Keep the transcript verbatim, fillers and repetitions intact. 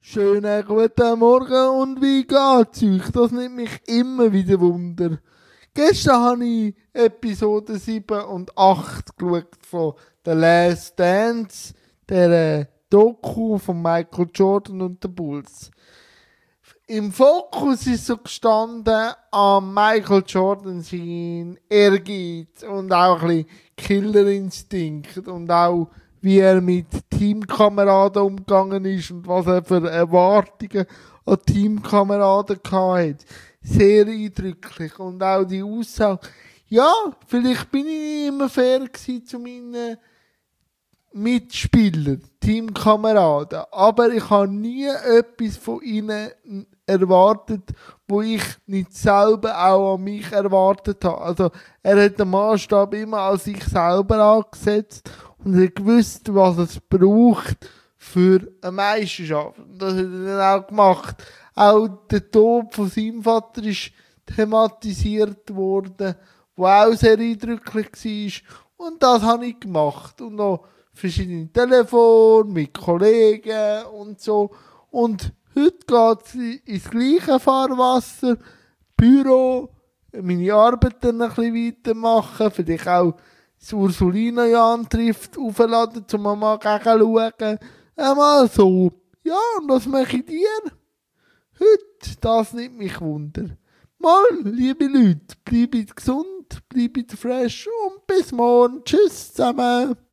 Schönen guten Morgen und wie geht's euch? Das nimmt mich immer wieder Wunder. Gestern habe ich Episode sieben und acht geschaut von The Last Dance, der äh, Doku von Michael Jordan und den Bulls. Im Fokus ist so gestanden an Michael Jordan sein Ehrgeiz und auch ein bisschen Killerinstinkt und auch wie er mit Teamkameraden umgegangen ist und was er für Erwartungen an Teamkameraden hatte. Sehr eindrücklich. Und auch die Aussage, ja, vielleicht bin ich nicht immer fair gewesen zu meinen Mitspielern, Teamkameraden, aber ich habe nie etwas von ihnen erwartet, wo ich nicht selber auch an mich erwartet habe. Also er hat den Maßstab immer an sich selber angesetzt und er gewusst, was es braucht für eine Meisterschaft. Und das hat er dann auch gemacht. Auch der Tod von seinem Vater ist thematisiert worden, wo auch sehr eindrücklich war. Und das habe ich gemacht. Und noch verschiedene Telefone mit Kollegen und so. Und heute geht es ins gleiche Fahrwasser, Büro, meine Arbeit dann ein bisschen weitermachen, vielleicht auch das Ursulina-Jan trifft, aufladen, um mal gegenschauen. Einmal so. Ja, und was mache ich dir? Heute, das nimmt mich Wunder. Mal, liebe Leute, bleibt gesund, bleibt fresh und bis morgen. Tschüss zusammen.